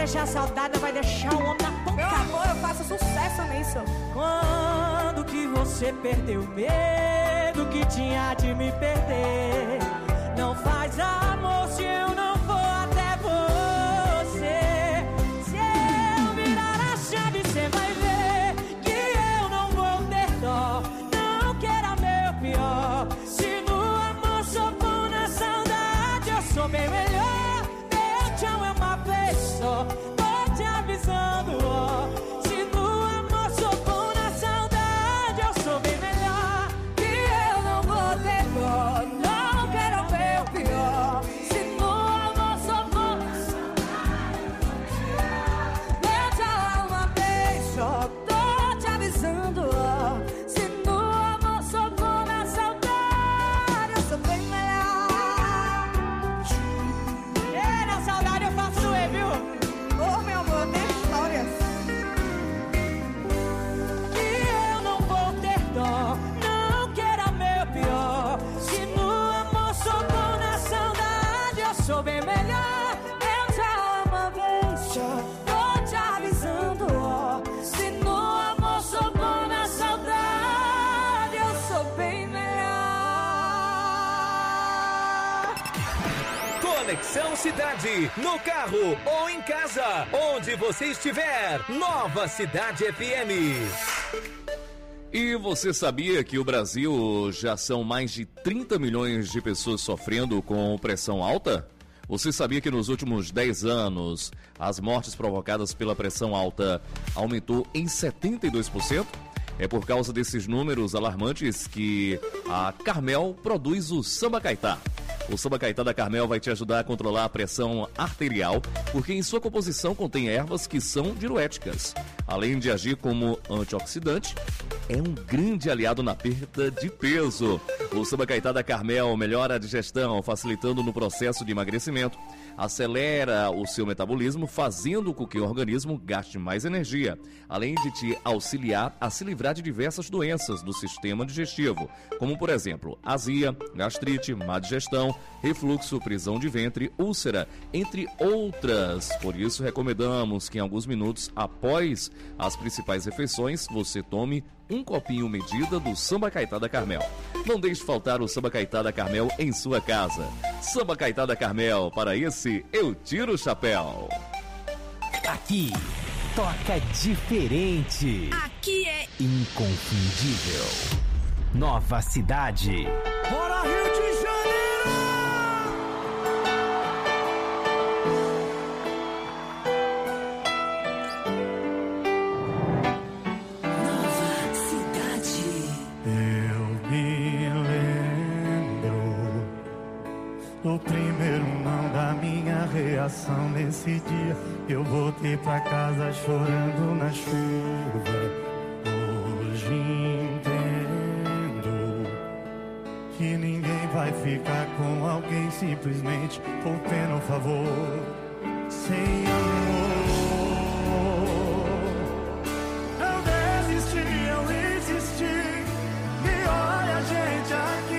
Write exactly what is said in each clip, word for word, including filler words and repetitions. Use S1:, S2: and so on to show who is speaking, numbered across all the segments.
S1: deixar a saudade, vai deixar o homem na ponta.
S2: Meu amor, eu faço sucesso nisso.
S1: Quando que você perdeu o medo que tinha de me perder? Não faz amor se eu não for até você. Se eu virar a chave, você vai ver que eu não vou ter dó. Não queira meu pior. Se no amor sou bom, na saudade eu sou bem melhor. Meu tchau é uma vez só, tô te avisando, ó. Se no amor sou bom, na saudade eu sou bem melhor.
S2: Que eu não vou ter dó. Não quero ver o pior. Se no amor sou bom, na saudade meu tchau é uma vez só, tô te avisando, ó. Se no amor sou bom, na saudade eu sou bem melhor.
S1: É, na saudade eu faço E, viu?
S2: Oh, meu amor, tem histórias.
S1: Que eu não vou ter dó, não queira meu pior. Se no amor sou bom, na saudade eu sou bem melhor.
S2: Eu já uma vez só, tô te avisando, ó. Se no amor sou bom, na saudade eu sou bem melhor.
S3: Conexão Cidade, no carro ou em casa, onde você estiver. Nova Cidade F M.
S4: E você sabia que o Brasil já são mais de trinta milhões de pessoas sofrendo com pressão alta? Você sabia que nos últimos dez anos as mortes provocadas pela pressão alta aumentou em setenta e dois por cento? É por causa desses números alarmantes que a Carmel produz o Samba Caetá. O Samba Caetá da Carmel vai te ajudar a controlar a pressão arterial, porque em sua composição contém ervas que são diuréticas. Além de agir como antioxidante, é um grande aliado na perda de peso. O Samba Caetá da Carmel melhora a digestão, facilitando no processo de emagrecimento. Acelera o seu metabolismo, fazendo com que o organismo gaste mais energia, além de te auxiliar a se livrar de diversas doenças do sistema digestivo, como por exemplo, azia, gastrite, má digestão, refluxo, prisão de ventre, úlcera, entre outras. Por isso, recomendamos que em alguns minutos após as principais refeições, você tome um copinho medida do Samba Caetá da Carmel. Não deixe faltar o Samba Caetá da Carmel em sua casa. Samba Caetá da Carmel, para esse eu tiro o chapéu.
S5: Aqui, toca diferente.
S2: Aqui é
S5: Inconfundível. Nova Cidade.
S1: Bora, Rio de Janeiro!
S6: O primeiro não da minha reação nesse dia. Eu voltei pra casa chorando na chuva. Hoje entendo que ninguém vai ficar com alguém simplesmente por pena ou favor. Sem amor, eu desisti, eu insisti. E olha a gente aqui.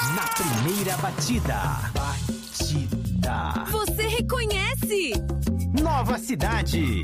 S5: Na primeira batida. Batida.
S7: Você reconhece?
S5: Nova Cidade.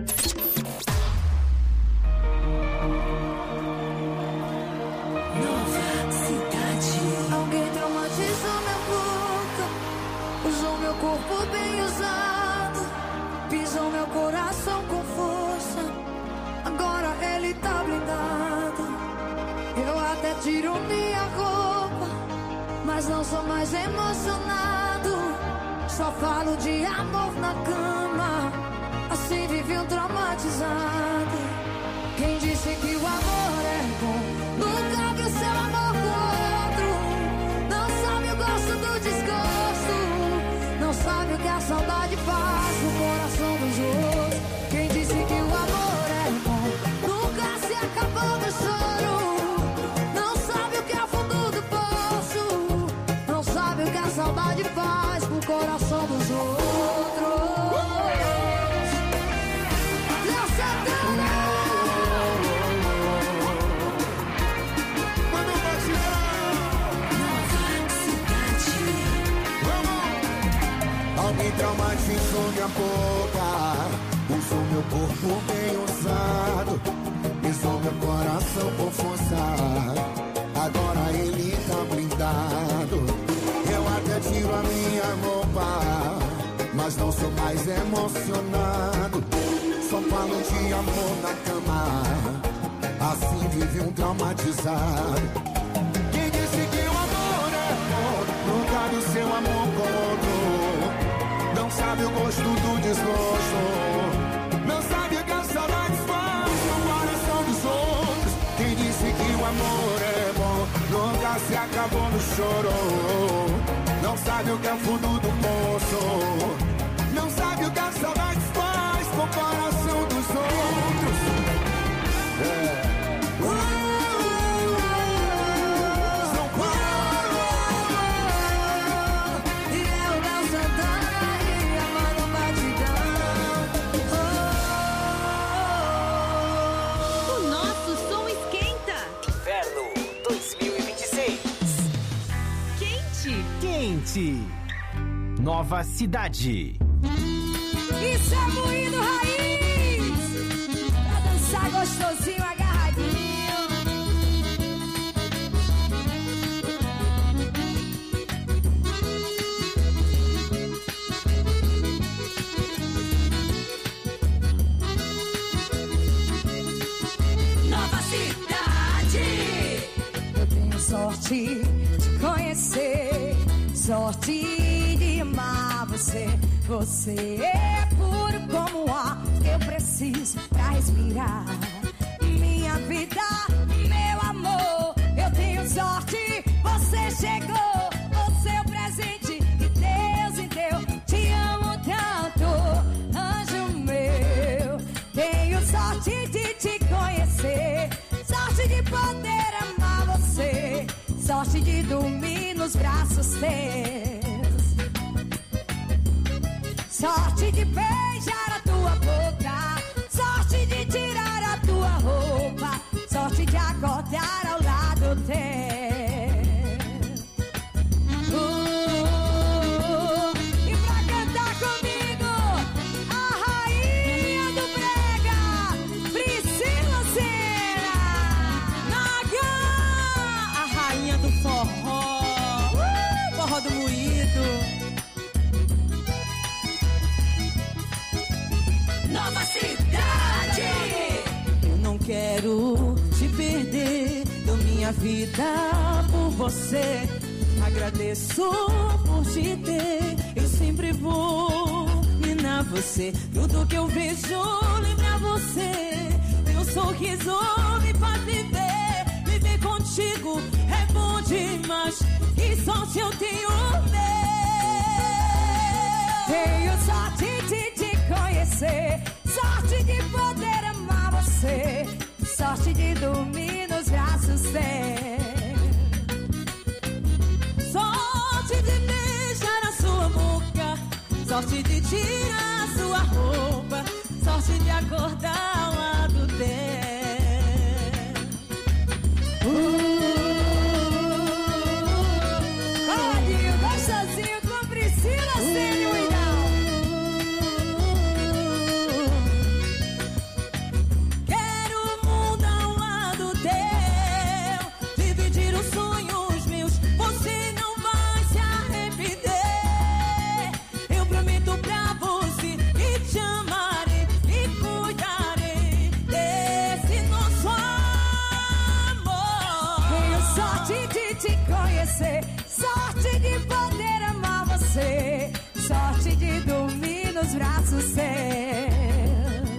S2: Nova Cidade. Alguém traumatizou minha boca, usou meu corpo bem usado, pisou meu coração com força. Agora ele tá blindado. Eu até tiro minha roupa, mas não sou mais emocionado. Só falo de amor na cama, assim vive um traumatizado. Quem disse que o amor é bom nunca viu seu amor com outro. Não sabe o gosto do desgosto, não sabe o que a saudade faz no coração dos outros. Quem disse que o amor é bom nunca se acabou do choro. Não sabe o que é o fundo do poço, não sabe o que a saudade faz pro coração dos outros. Léo Santana.
S8: Alguém traumatizou minha boca, usou meu corpo bem usado, pisou meu coração com força. Agora ele tá blindado. Eu até tiro a minha roupa, mas não sou mais emocionado. Só falo de amor na cama, assim vive um traumatizado. Quem disse que o amor é bom nunca viu seu amor com outro. Não sabe o gosto do desgosto, não sabe o que a saudade faz no coração dos outros. Quem disse que o amor é bom nunca se acabou no choro. Não sabe o que é o fundo do poço, não sabe o que a saudade faz com o coração dos outros. É.
S5: Nova Cidade.
S2: Isso é moído raiz, pra dançar gostosinho, agarradinho. Nova Cidade. Eu tenho sorte de conhecer, sorte de amar você. Você é puro como o ar que eu preciso pra respirar. Minha vida, meu amor, eu tenho sorte. Você chegou, você é o presente que Deus me deu. Te amo tanto, anjo meu. Tenho sorte de te conhecer, sorte de poder amar você, sorte de dormir nos braços teus. Sorte de beijar a tua boca, sorte de tirar a tua roupa, sorte de acordar ao lado teu. Uh, e pra cantar comigo, a rainha do brega, Priscila Senna. Naga, a rainha do forró, uh, forró do moído. Nova Cidade. Eu não quero te perder, dou minha vida por você. Agradeço por te ter, eu sempre vou minar você. Tudo que eu vejo lembra você, teu sorriso me faz viver. Viver contigo é bom demais, que sorte eu tenho meu. Tenho sorte de te conhecer, sorte de poder amar você, sorte de dormir nos braços teus. Sorte de beijar a sua boca, sorte de tirar a sua roupa, sorte de acordar ao lado dela. Uh, você. Sorte de poder amar você. Sorte de dormir nos braços seus.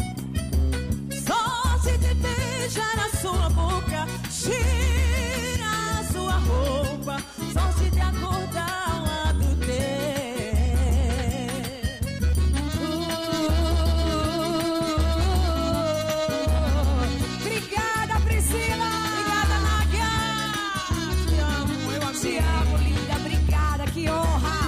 S1: Sorte de beijar a sua boca, cheirar a sua roupa. Sorte de acordar ao lado teu.
S2: Obrigada, Priscila.
S1: Obrigada, Nádia. Te amo, eu amo.
S2: Te amo, linda. Obrigada, que honra.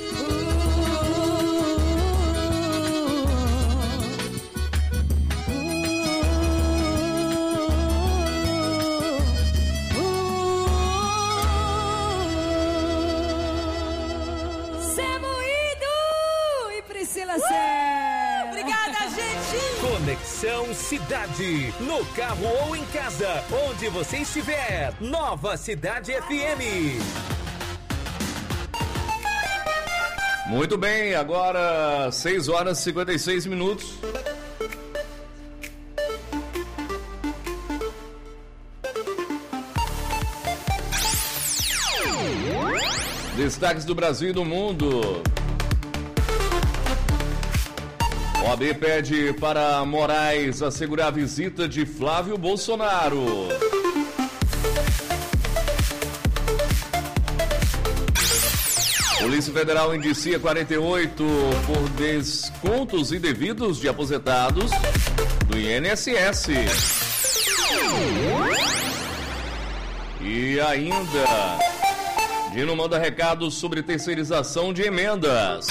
S1: Obrigada, gente!
S3: Conexão Cidade. No carro ou em casa, onde você estiver. Nova Cidade F M.
S4: Muito bem, agora seis horas e cinquenta e seis minutos. Destaques do Brasil e do mundo. O A B pede para Moraes assegurar a visita de Flávio Bolsonaro. Polícia Federal indicia quarenta e oito por descontos indevidos de aposentados do I N S S. E ainda, Dino manda recado sobre terceirização de emendas.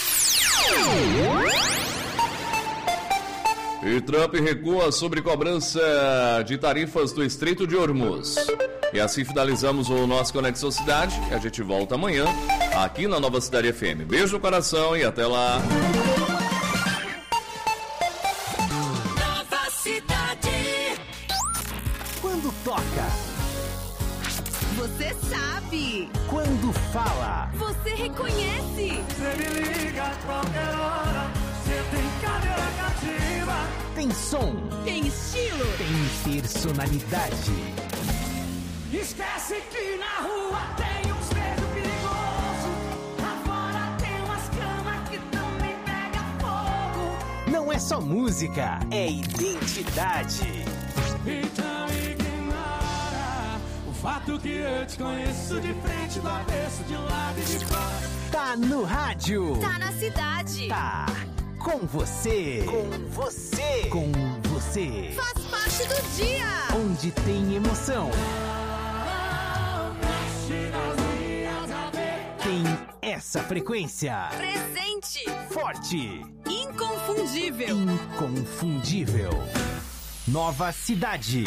S4: E Trump recua sobre cobrança de tarifas do Estreito de Hormuz. E assim finalizamos o nosso Conexão Cidade. E a gente volta amanhã aqui na Nova Cidade F M. Beijo no coração e até lá.
S1: Nova Cidade.
S5: Quando toca,
S2: Você sabe.
S5: quando fala,
S2: Você reconhece.
S6: Você me liga a qualquer hora. Você tem cadeira cativa.
S5: tem som,
S2: Tem estilo.
S5: tem personalidade.
S1: Esquece que na rua tem uns beijos perigosos. Lá fora tem umas camas que também pega fogo.
S5: Não é só música, é identidade.
S1: Então ignora o fato que eu te conheço de frente, do avesso, de lado e de fora.
S5: Tá no rádio.
S2: Tá na cidade.
S5: Tá com você. Com você. Com você.
S2: Faz parte do dia.
S5: Onde tem emoção. Tem essa frequência.
S2: Presente.
S5: Forte.
S2: Inconfundível.
S5: Inconfundível. Nova Cidade.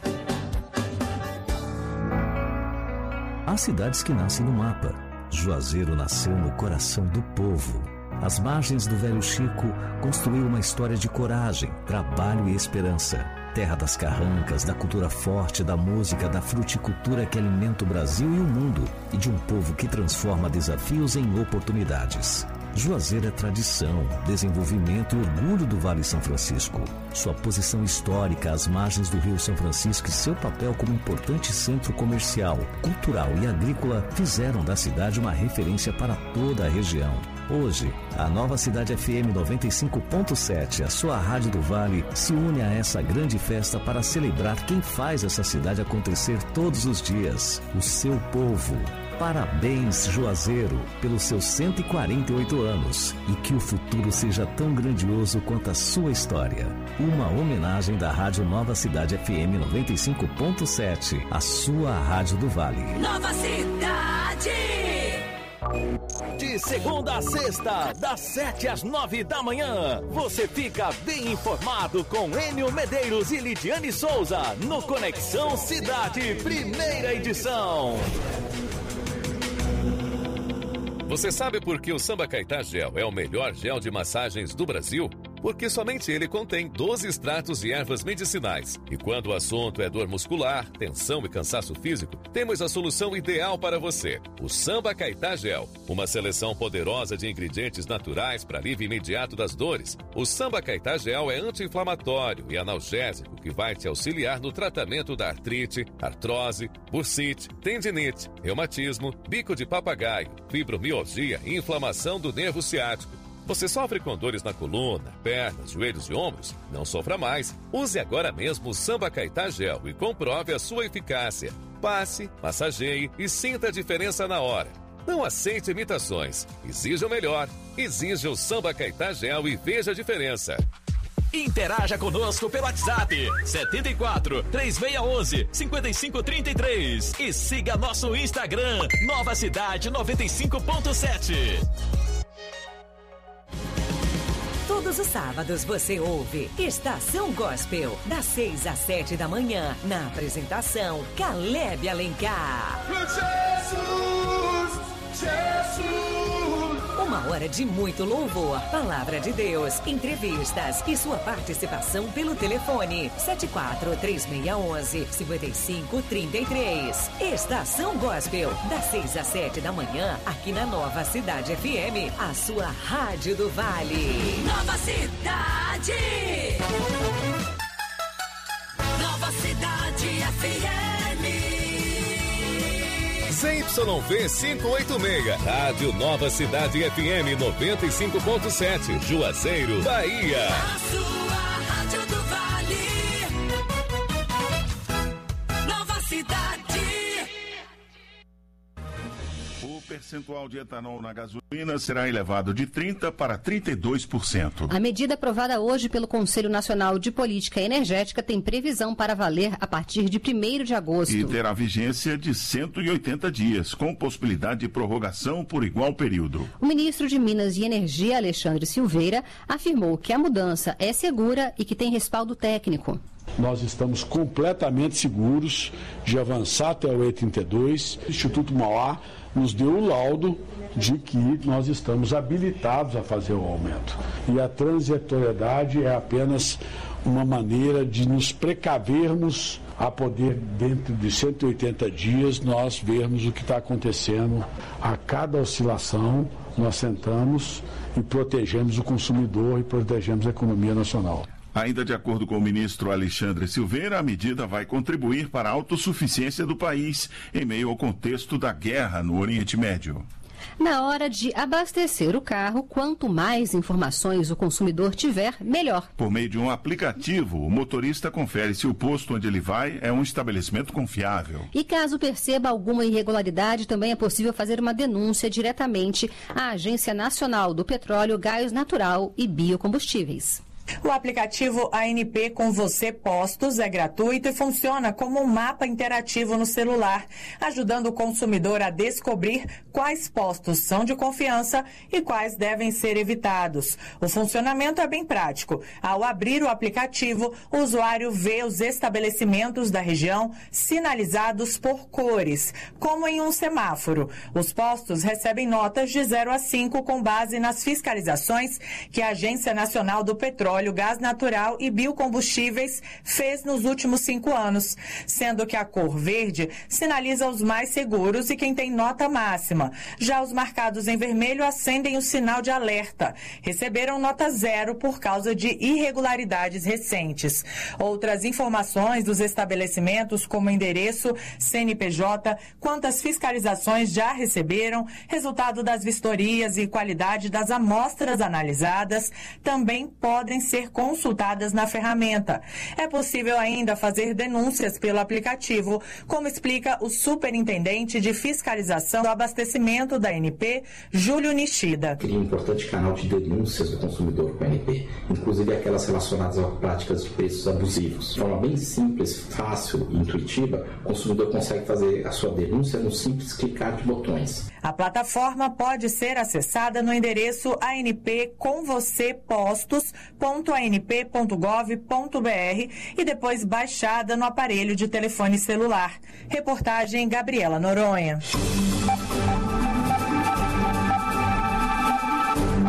S7: Há cidades que nascem no mapa. Juazeiro nasceu no coração do povo. Às margens do Velho Chico, construiu uma história de coragem, trabalho e esperança. Terra das carrancas, da cultura forte, da música, da fruticultura que alimenta o Brasil e o mundo, e de um povo que transforma desafios em oportunidades. Juazeiro é tradição, desenvolvimento e orgulho do Vale São Francisco. Sua posição histórica às margens do Rio São Francisco e seu papel como importante centro comercial, cultural e agrícola fizeram da cidade uma referência para toda a região. Hoje, a Nova Cidade F M noventa e cinco ponto sete, a sua rádio do Vale, se une a essa grande festa para celebrar quem faz essa cidade acontecer todos os dias, o seu povo. Parabéns, Juazeiro, pelos seus cento e quarenta e oito anos e que o futuro seja tão grandioso quanto a sua história. Uma homenagem da Rádio Nova Cidade F M noventa e cinco ponto sete, a sua rádio do Vale.
S1: Nova Cidade.
S3: De segunda a sexta, das sete às nove da manhã, você fica bem informado com Enio Medeiros e Lidiane Souza no Conexão Cidade, primeira edição.
S9: Você sabe por que o Samba Caetá Gel é o melhor gel de massagens do Brasil? porque somente ele contém doze extratos de ervas medicinais. E quando o assunto é dor muscular, tensão e cansaço físico, temos a solução ideal para você: o Samba Caetá Gel. Uma seleção poderosa de ingredientes naturais para alívio imediato das dores. O Samba Caetá Gel é anti-inflamatório e analgésico que vai te auxiliar no tratamento da artrite, artrose, bursite, tendinite, reumatismo, bico de papagaio, fibromialgia e inflamação do nervo ciático. Você sofre com dores na coluna, pernas, joelhos e ombros? Não sofra mais. Use agora mesmo o Samba Caetá Gel e comprove a sua eficácia. Passe, massageie e sinta a diferença na hora. Não aceite imitações. Exija o melhor. Exija o Samba Caetá Gel e veja a diferença.
S3: Interaja conosco pelo WhatsApp setenta e quatro, três seis um um, cinco cinco três três e siga nosso Instagram Nova Cidade noventa e cinco ponto sete.
S10: Todos os sábados você ouve Estação Gospel, das seis às sete da manhã, na apresentação Caleb Alencar. Jesus, Jesus. Uma hora de muito louvor, palavra de Deus, entrevistas e sua participação pelo telefone sete quatro três seis um um, cinco cinco três três. Estação Gospel, das seis às sete da manhã, aqui na Nova Cidade F M, a sua rádio do Vale.
S2: Nova Cidade! Nova Cidade F M!
S9: Z Y V quinhentos e oitenta e seis, Rádio Nova Cidade F M noventa e cinco ponto sete, Juazeiro, Bahia.
S2: A sua rádio do Vale. Nova Cidade.
S11: O percentual de etanol na gasolina será elevado de trinta por cento para trinta e dois por cento.
S12: A medida aprovada hoje pelo Conselho Nacional de Política Energética tem previsão para valer a partir de primeiro de agosto.
S11: E terá vigência de cento e oitenta dias, com possibilidade de prorrogação por igual período.
S12: O ministro de Minas e Energia, Alexandre Silveira, afirmou que a mudança é segura e que tem respaldo técnico.
S13: Nós estamos completamente seguros de avançar até o E trinta e dois. O Instituto Mauá nos deu o laudo de que nós estamos habilitados a fazer o aumento. E a transitoriedade é apenas uma maneira de nos precavermos a poder, dentro de cento e oitenta dias, nós vermos o que está acontecendo. A cada oscilação, nós sentamos e protegemos o consumidor e protegemos a economia nacional.
S11: Ainda de acordo com o ministro Alexandre Silveira, a medida vai contribuir para a autossuficiência do país em meio ao contexto da guerra no Oriente Médio.
S12: Na hora de abastecer o carro, quanto mais informações o consumidor tiver, melhor.
S11: Por meio de um aplicativo, o motorista confere se o posto onde ele vai é um estabelecimento confiável.
S12: E caso perceba alguma irregularidade, também é possível fazer uma denúncia diretamente à Agência Nacional do Petróleo, Gás Natural e Biocombustíveis.
S14: O aplicativo A N P Com Você Postos é gratuito e funciona como um mapa interativo no celular, ajudando o consumidor a descobrir quais postos são de confiança e quais devem ser evitados. O funcionamento é bem prático. Ao abrir o aplicativo, o usuário vê os estabelecimentos da região sinalizados por cores, como em um semáforo. Os postos recebem notas de zero a cinco com base nas fiscalizações que a Agência Nacional do Petróleo, Gás Natural e Biocombustíveis fez nos últimos cinco anos, sendo que a cor verde sinaliza os mais seguros e quem tem nota máxima. Já os marcados em vermelho acendem o sinal de alerta. Receberam nota zero por causa de irregularidades recentes. Outras informações dos estabelecimentos, como endereço, C N P J, quantas fiscalizações já receberam, resultado das vistorias e qualidade das amostras analisadas, também podem ser consultadas na ferramenta. É possível ainda fazer denúncias pelo aplicativo, como explica o superintendente de fiscalização do abastecimento da A N P, Júlio Nishida.
S15: Cria um importante canal de denúncias do consumidor com a A N P, inclusive aquelas relacionadas a práticas de preços abusivos. De forma bem simples, fácil e intuitiva, o consumidor consegue fazer a sua denúncia no simples clicar de botões.
S14: A plataforma pode ser acessada no endereço a n p com você postos ponto a n p ponto gov ponto b r e depois baixada no aparelho de telefone celular. Reportagem Gabriela Noronha.
S11: A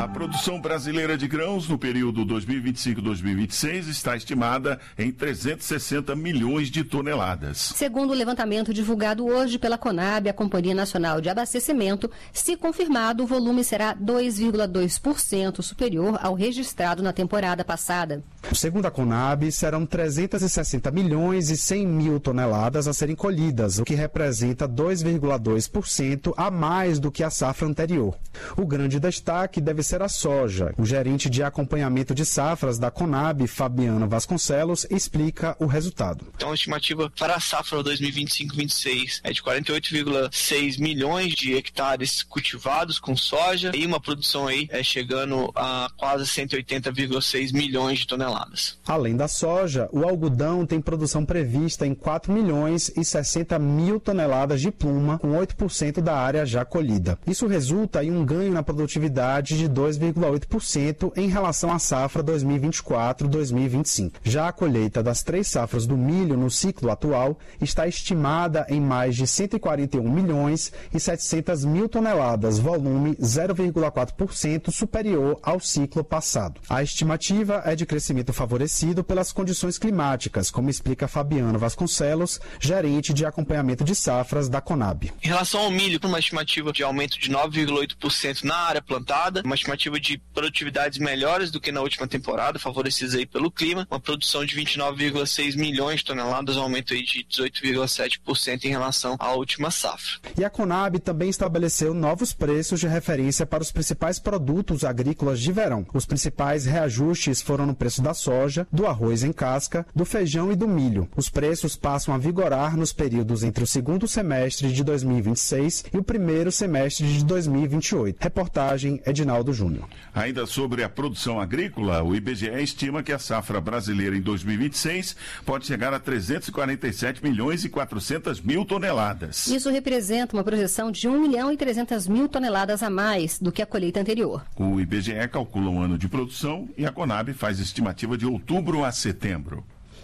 S11: produção brasileira de grãos no período dois mil e vinte e cinco a dois mil e vinte e seis está estimada em trezentos e sessenta milhões de toneladas.
S12: Segundo o levantamento divulgado hoje pela Conab, a Companhia Nacional de Abastecimento, se confirmado, o volume será dois vírgula dois por cento superior ao registrado na temporada passada.
S16: Segundo a Conab, serão trezentos e sessenta milhões e cem mil toneladas a serem colhidas, o que representa dois vírgula dois por cento a mais do que a safra anterior. O grande destaque deve ser a soja. O gerente de acompanhamento de safras da Conab, Fabiano Vasconcelos, explica o resultado.
S17: Então, a estimativa para a safra dois mil e vinte e cinco vinte e seis é de quarenta e oito vírgula seis milhões de hectares cultivados com soja e uma produção aí é chegando a quase cento e oitenta vírgula seis milhões de toneladas.
S16: Além da soja, o algodão tem produção prevista em quatro milhões e sessenta mil toneladas de pluma, com oito por cento da área já colhida. Isso resulta em um ganho na produtividade de dois vírgula oito por cento em relação à safra dois mil e vinte e quatro a dois mil e vinte e cinco. Já a colheita das três safras do milho no ciclo atual está estimada em mais de cento e quarenta e um milhões e setecentas mil toneladas, volume zero vírgula quatro por cento superior ao ciclo passado. A estimativa é de crescimento favorecido pelas condições climáticas, como explica Fabiano Vasconcelos, gerente de acompanhamento de safras da Conab.
S17: Em relação ao milho, uma estimativa de aumento de nove vírgula oito por cento na área plantada, uma estimativa de produtividades melhores do que na última temporada, favorecidas aí pelo clima, uma produção de vinte e nove vírgula seis milhões de toneladas, um aumento aí de dezoito vírgula sete por cento em relação à última safra.
S16: E a Conab também estabeleceu novos preços de referência para os principais produtos agrícolas de verão. Os principais reajustes foram no preço da soja, do arroz em casca, do feijão e do milho. Os preços passam a vigorar nos períodos entre o segundo semestre de dois mil e vinte e seis e o primeiro semestre de dois mil e vinte e oito. Reportagem Edinaldo Júnior.
S11: Ainda sobre a produção agrícola, o I B G E estima que a safra brasileira em dois mil e vinte e seis pode chegar a trezentos e quarenta e sete milhões e quatrocentas mil toneladas.
S12: Isso representa uma projeção de um milhão e trezentas mil toneladas a mais do que a colheita anterior.
S11: O I B G E calcula um ano de produção e a Conab faz estimativa de outubro a setembro.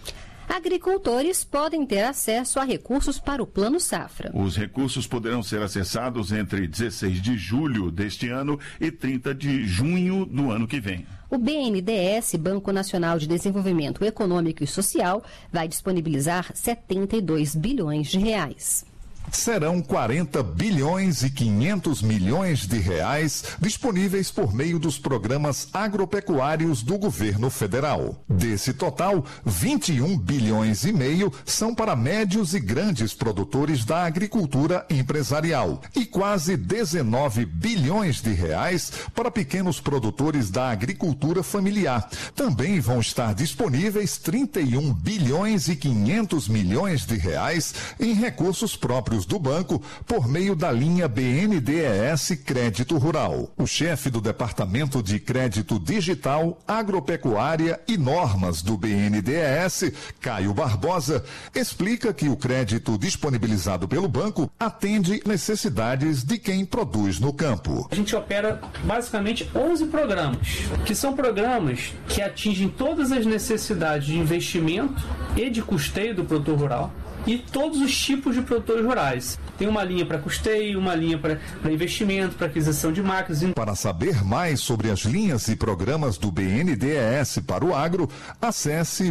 S12: Agricultores podem ter acesso a recursos para o Plano Safra.
S11: Os recursos poderão ser acessados entre dezesseis de julho deste ano e trinta de junho do ano que vem.
S12: O B N D E S, Banco Nacional de Desenvolvimento Econômico e Social, vai disponibilizar setenta e dois bilhões de reais.
S18: Serão quarenta bilhões e quinhentos milhões de reais disponíveis por meio dos programas agropecuários do governo federal. Desse total, vinte e um bilhões e meio são para médios e grandes produtores da agricultura empresarial e quase dezenove bilhões de reais para pequenos produtores da agricultura familiar. Também vão estar disponíveis trinta e um bilhões e quinhentos milhões de reais em recursos próprios do banco por meio da linha B N D E S Crédito Rural. O chefe do Departamento de Crédito Digital, Agropecuária e Normas do B N D E S, Caio Barbosa, explica que o crédito disponibilizado pelo banco atende necessidades de quem produz no campo.
S19: A gente opera basicamente onze programas, que são programas que atingem todas as necessidades de investimento e de custeio do produtor rural e todos os tipos de produtores rurais. Tem uma linha para custeio, uma linha para investimento, para aquisição de máquinas.
S18: Para saber mais sobre as linhas e programas do B N D E S para o agro, acesse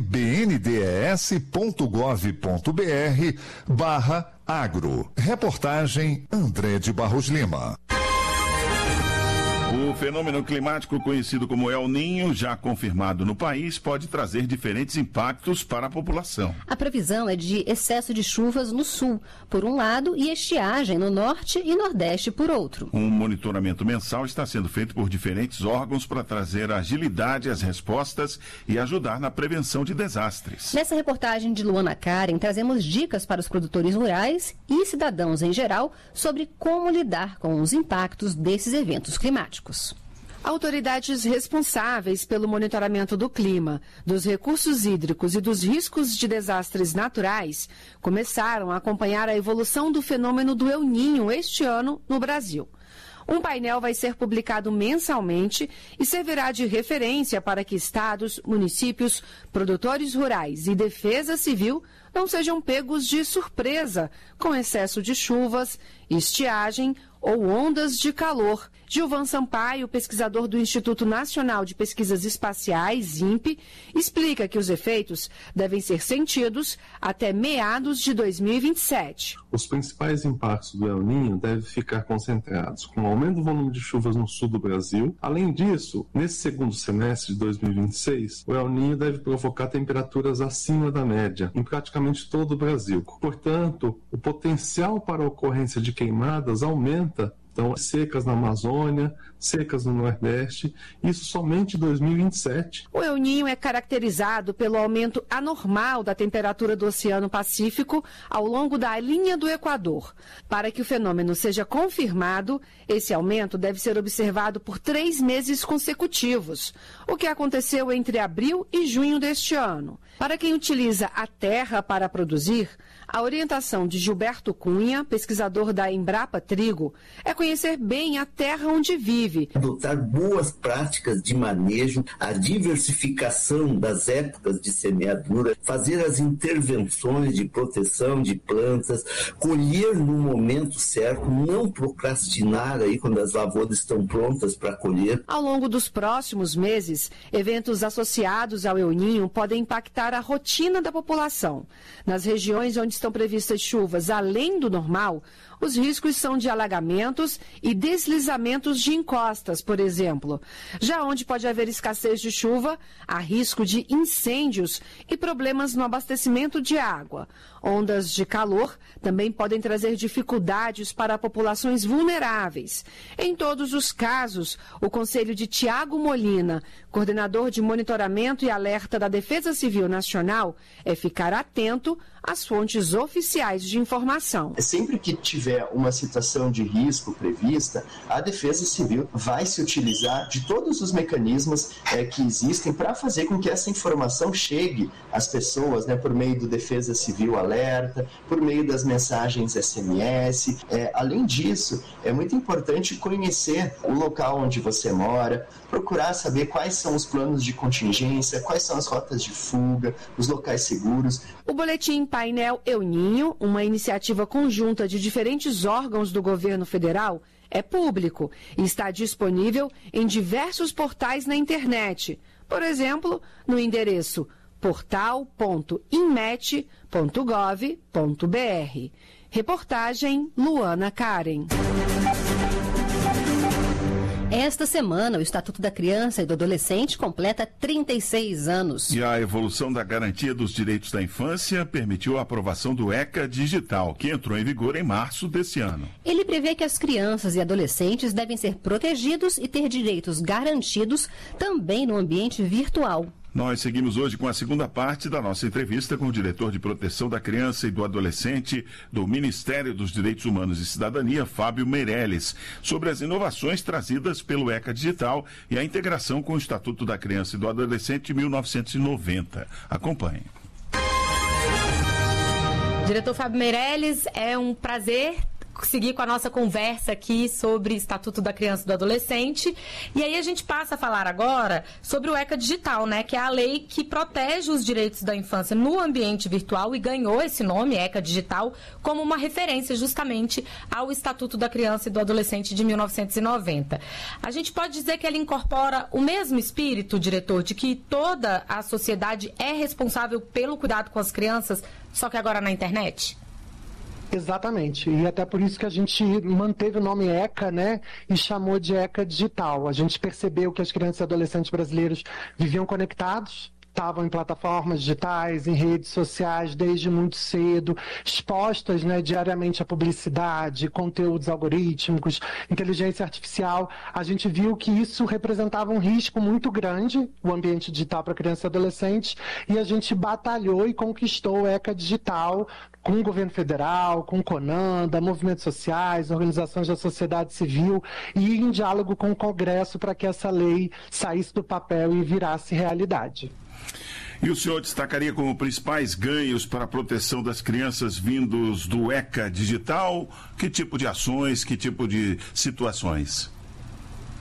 S18: bndes.gov.br barra agro. Reportagem André de Barros Lima.
S11: O fenômeno climático conhecido como El Niño, já confirmado no país, pode trazer diferentes impactos para a população.
S12: A previsão é de excesso de chuvas no sul, por um lado, e estiagem no norte e nordeste, por outro.
S11: Um monitoramento mensal está sendo feito por diferentes órgãos para trazer agilidade às respostas e ajudar na prevenção de desastres.
S12: Nessa reportagem de Luana Karen, trazemos dicas para os produtores rurais e cidadãos em geral sobre como lidar com os impactos desses eventos climáticos.
S20: Autoridades responsáveis pelo monitoramento do clima, dos recursos hídricos e dos riscos de desastres naturais começaram a acompanhar a evolução do fenômeno do El Niño este ano no Brasil. Um painel vai ser publicado mensalmente e servirá de referência para que estados, municípios, produtores rurais e defesa civil não sejam pegos de surpresa com excesso de chuvas, estiagem ou ondas de calor. Gilvan Sampaio, pesquisador do Instituto Nacional de Pesquisas Espaciais, INPE, explica que os efeitos devem ser sentidos até meados de dois mil e vinte e sete.
S21: Os principais impactos do El Niño devem ficar concentrados com o aumento do volume de chuvas no sul do Brasil. Além disso, nesse segundo semestre de dois mil e vinte e seis, o El Niño deve provocar temperaturas acima da média em praticamente todo o Brasil. Portanto, o potencial para a ocorrência de queimadas aumenta. Então, secas na Amazônia, secas no Nordeste, isso somente em dois mil e vinte e sete.
S20: O El Niño é caracterizado pelo aumento anormal da temperatura do Oceano Pacífico ao longo da linha do Equador. Para que o fenômeno seja confirmado, esse aumento deve ser observado por três meses consecutivos, o que aconteceu entre abril e junho deste ano. Para quem utiliza a terra para produzir, a orientação de Gilberto Cunha, pesquisador da Embrapa Trigo, é conhecer bem a terra onde vive.
S22: Adotar boas práticas de manejo, a diversificação das épocas de semeadura, fazer as intervenções de proteção de plantas, colher no momento certo, não procrastinar aí quando as lavouras estão prontas para colher.
S20: Ao longo dos próximos meses, eventos associados ao El Niño podem impactar a rotina da população. Nas regiões onde estão previstas chuvas além do normal, os riscos são de alagamentos e deslizamentos de encostas, por exemplo. Já onde pode haver escassez de chuva, há risco de incêndios e problemas no abastecimento de água. Ondas de calor também podem trazer dificuldades para populações vulneráveis. Em todos os casos, o conselho de Tiago Molina, coordenador de monitoramento e alerta da Defesa Civil Nacional, é ficar atento às fontes oficiais de informação.
S23: Sempre que tiver uma situação de risco prevista, a Defesa Civil vai se utilizar de todos os mecanismos é, que existem para fazer com que essa informação chegue às pessoas, né, por meio do Defesa Civil Alerta, por meio das mensagens S M S. É, além disso, é muito importante conhecer o local onde você mora, procurar saber quais são os planos de contingência, quais são as rotas de fuga, os locais seguros.
S20: O boletim Painel El Niño, uma iniciativa conjunta de diferentes órgãos do governo federal, é público e está disponível em diversos portais na internet. Por exemplo, no endereço portal ponto inmet ponto gov ponto br. Reportagem Luana Karen.
S12: Esta semana, o Estatuto da Criança e do Adolescente completa trinta e seis anos.
S11: E a evolução da garantia dos direitos da infância permitiu a aprovação do ECA Digital, que entrou em vigor em março desse ano.
S12: Ele prevê que as crianças e adolescentes devem ser protegidos e ter direitos garantidos também no ambiente virtual.
S11: Nós seguimos hoje com a segunda parte da nossa entrevista com o diretor de Proteção da Criança e do Adolescente do Ministério dos Direitos Humanos e Cidadania, Fábio Meirelles, sobre as inovações trazidas pelo ECA Digital e a integração com o Estatuto da Criança e do Adolescente de mil novecentos e noventa. Acompanhe.
S24: Diretor Fábio Meirelles, é um prazer seguir com a nossa conversa aqui sobre Estatuto da Criança e do Adolescente. E aí a gente passa a falar agora sobre o ECA Digital, né, que é a lei que protege os direitos da infância no ambiente virtual e ganhou esse nome, ECA Digital, como uma referência justamente ao Estatuto da Criança e do Adolescente de mil novecentos e noventa. A gente pode dizer que ele incorpora o mesmo espírito, diretor, de que toda a sociedade é responsável pelo cuidado com as crianças, só que agora na internet?
S25: Exatamente, e até por isso que a gente manteve o nome ECA, né, e chamou de ECA Digital. A gente percebeu que as crianças e adolescentes brasileiros viviam conectados, estavam em plataformas digitais, em redes sociais desde muito cedo, expostas, né, diariamente à publicidade, conteúdos algorítmicos, inteligência artificial. A gente viu que isso representava um risco muito grande, o ambiente digital para crianças e adolescentes, e a gente batalhou e conquistou o ECA Digital com o governo federal, com o CONANDA, movimentos sociais, organizações da sociedade civil e em diálogo com o Congresso para que essa lei saísse do papel e virasse realidade.
S11: E o senhor destacaria como principais ganhos para a proteção das crianças vindos do ECA Digital? Que tipo de ações, que tipo de situações?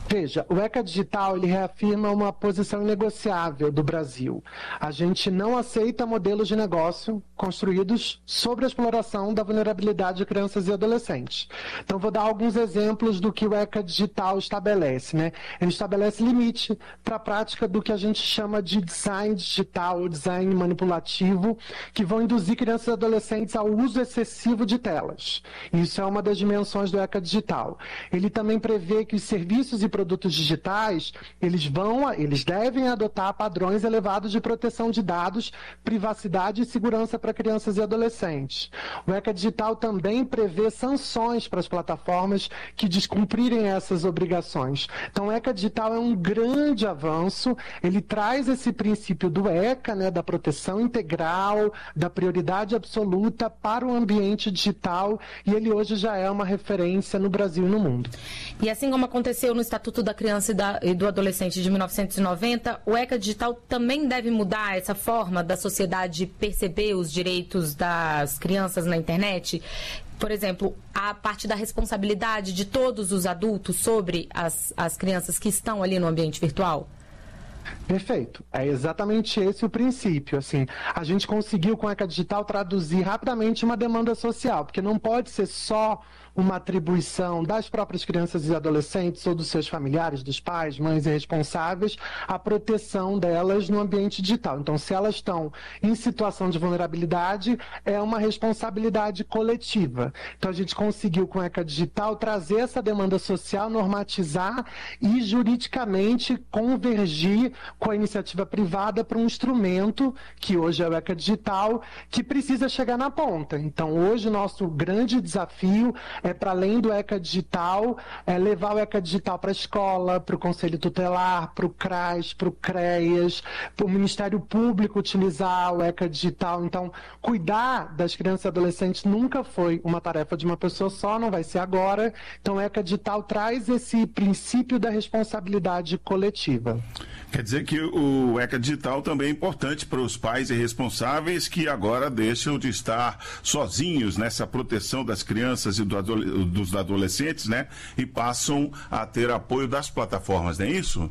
S25: Veja, o ECA Digital ele reafirma uma posição inegociável do Brasil. A gente não aceita modelos de negócio construídos sobre a exploração da vulnerabilidade de crianças e adolescentes. Então, vou dar alguns exemplos do que o ECA Digital estabelece, né? Ele estabelece limite para a prática do que a gente chama de design digital, ou design manipulativo, que vão induzir crianças e adolescentes ao uso excessivo de telas. Isso é uma das dimensões do ECA Digital. Ele também prevê que os serviços e produtos digitais, eles vão, eles devem adotar padrões elevados de proteção de dados, privacidade e segurança para crianças e adolescentes. O ECA Digital também prevê sanções para as plataformas que descumprirem essas obrigações. Então, o ECA Digital é um grande avanço, ele traz esse princípio do ECA, né, da proteção integral, da prioridade absoluta para o ambiente digital, e ele hoje já é uma referência no Brasil e no mundo.
S24: E assim como aconteceu no Estatuto da Criança e, da, e do Adolescente de mil novecentos e noventa, o ECA Digital também deve mudar essa forma da sociedade perceber os direitos das crianças na internet? Por exemplo, a parte da responsabilidade de todos os adultos sobre as, as crianças que estão ali no ambiente virtual?
S25: Perfeito. É exatamente esse o princípio. Assim, a gente conseguiu com o ECA Digital traduzir rapidamente uma demanda social, porque não pode ser só uma atribuição das próprias crianças e adolescentes ou dos seus familiares, dos pais, mães e responsáveis, a proteção delas no ambiente digital. Então, se elas estão em situação de vulnerabilidade, é uma responsabilidade coletiva. Então, a gente conseguiu com o ECA Digital trazer essa demanda social, normatizar e juridicamente convergir com a iniciativa privada para um instrumento, que hoje é o ECA Digital, que precisa chegar na ponta. Então, hoje o nosso grande desafio é, para além do ECA Digital, é levar o ECA Digital para a escola, para o Conselho Tutelar, para o CRAS, para o CREAS, para o Ministério Público utilizar o ECA Digital. Então, cuidar das crianças e adolescentes nunca foi uma tarefa de uma pessoa só, não vai ser agora. Então, o ECA Digital traz esse princípio da responsabilidade coletiva.
S11: Quer dizer que o ECA Digital também é importante para os pais e responsáveis que agora deixam de estar sozinhos nessa proteção das crianças e do adolescente, dos adolescentes, né? E passam a ter apoio das plataformas, não é isso?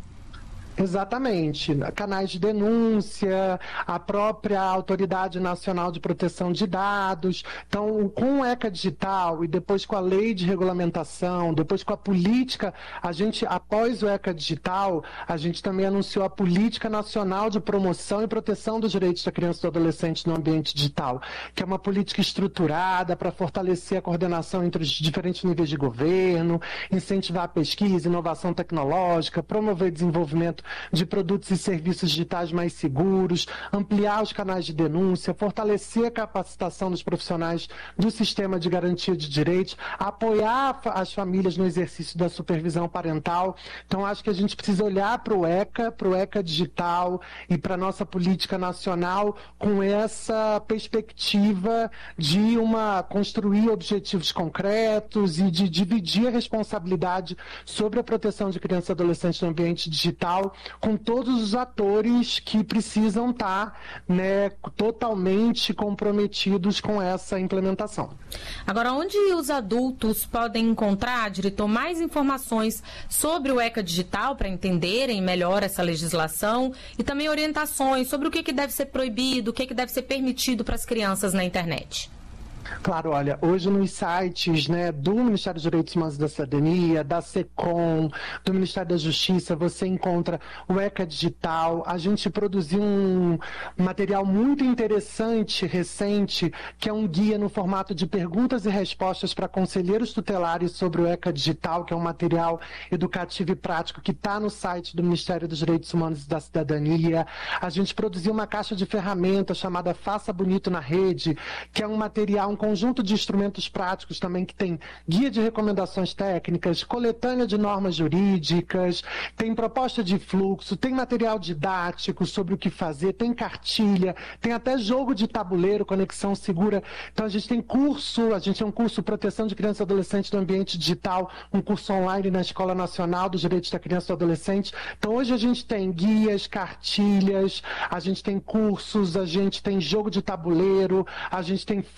S25: Exatamente. Canais de denúncia, a própria Autoridade Nacional de Proteção de Dados. Então, com o ECA Digital e depois com a lei de regulamentação, depois com a política, a gente, após o ECA Digital, a gente também anunciou a Política Nacional de Promoção e Proteção dos Direitos da Criança e do Adolescente no Ambiente Digital, que é uma política estruturada para fortalecer a coordenação entre os diferentes níveis de governo, incentivar a pesquisa, inovação tecnológica, promover desenvolvimento de produtos e serviços digitais mais seguros, ampliar os canais de denúncia, fortalecer a capacitação dos profissionais do sistema de garantia de direitos, apoiar as famílias no exercício da supervisão parental. Então, acho que a gente precisa olhar para o ECA, para o ECA Digital e para a nossa política nacional com essa perspectiva de uma, construir objetivos concretos e de dividir a responsabilidade sobre a proteção de crianças e adolescentes no ambiente digital com todos os atores que precisam estar, né, totalmente comprometidos com essa implementação.
S24: Agora, onde os adultos podem encontrar, diretor, mais informações sobre o ECA Digital para entenderem melhor essa legislação e também orientações sobre o que, que deve ser proibido, o que, que deve ser permitido para as crianças na internet?
S25: Claro, olha, hoje nos sites, né, do Ministério dos Direitos Humanos e da Cidadania, da SECOM, do Ministério da Justiça, você encontra o ECA Digital. A gente produziu um material muito interessante, recente, que é um guia no formato de perguntas e respostas para conselheiros tutelares sobre o ECA Digital, que é um material educativo e prático que está no site do Ministério dos Direitos Humanos e da Cidadania. A gente produziu uma caixa de ferramentas chamada Faça Bonito na Rede, que é um material, um conjunto de instrumentos práticos também que tem guia de recomendações técnicas, coletânea de normas jurídicas, tem proposta de fluxo, tem material didático sobre o que fazer, tem cartilha, tem até jogo de tabuleiro, conexão segura. Então a gente tem curso, a gente tem um curso Proteção de Crianças e Adolescentes no Ambiente Digital, um curso online na Escola Nacional dos Direitos da Criança e do Adolescente. Então hoje a gente tem guias, cartilhas, a gente tem cursos, a gente tem jogo de tabuleiro, a gente tem fluxo,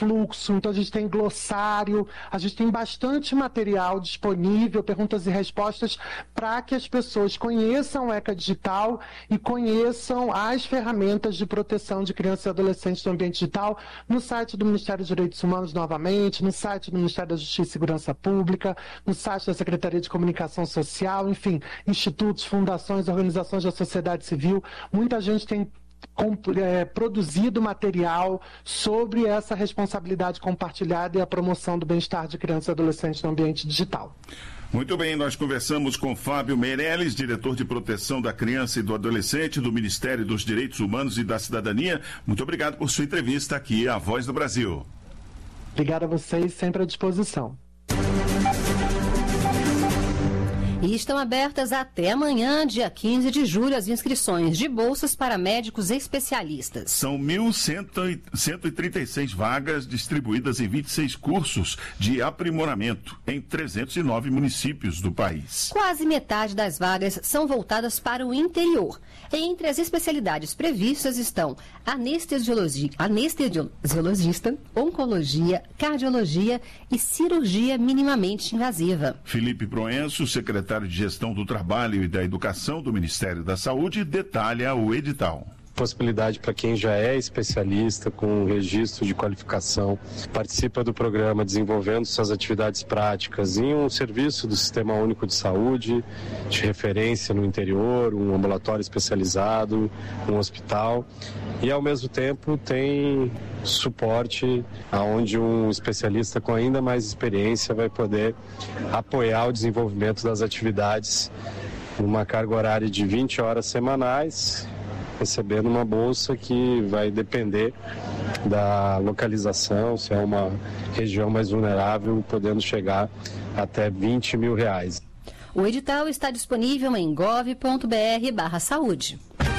S25: curso, então a gente tem glossário, a gente tem bastante material disponível, perguntas e respostas, para que as pessoas conheçam o ECA Digital e conheçam as ferramentas de proteção de crianças e adolescentes no ambiente digital no site do Ministério dos Direitos Humanos novamente, no site do Ministério da Justiça e Segurança Pública, no site da Secretaria de Comunicação Social, enfim, institutos, fundações, organizações da sociedade civil. Muita gente tem É, produzido material sobre essa responsabilidade compartilhada e a promoção do bem-estar de crianças e adolescentes no ambiente digital.
S11: Muito bem, nós conversamos com Fábio Meirelles, diretor de proteção da criança e do adolescente do Ministério dos Direitos Humanos e da Cidadania. Muito obrigado por sua entrevista aqui à Voz do Brasil.
S25: Obrigado a vocês, sempre à disposição.
S12: E estão abertas até amanhã, dia quinze de julho, as inscrições de bolsas para médicos especialistas.
S11: São mil cento e trinta e seis vagas distribuídas em vinte e seis cursos de aprimoramento em trezentos e nove municípios do país.
S12: Quase metade das vagas são voltadas para o interior. Entre as especialidades previstas estão anestesiologia, anestesiologista, oncologia, cardiologia e cirurgia minimamente invasiva.
S11: Felipe Proenço, secretário de Gestão do Trabalho e da Educação do Ministério da Saúde, detalha o edital.
S4: Possibilidade para quem já é especialista com registro de qualificação, participa do programa desenvolvendo suas atividades práticas em um serviço do Sistema Único de Saúde, de referência no interior, um ambulatório especializado, um hospital, e ao mesmo tempo tem suporte aonde um especialista com ainda mais experiência vai poder apoiar o desenvolvimento das atividades numa carga horária de vinte horas semanais, recebendo uma bolsa que vai depender da localização, se é uma região mais vulnerável, podendo chegar até vinte mil reais.
S12: O edital está disponível em gov ponto br barra saúde.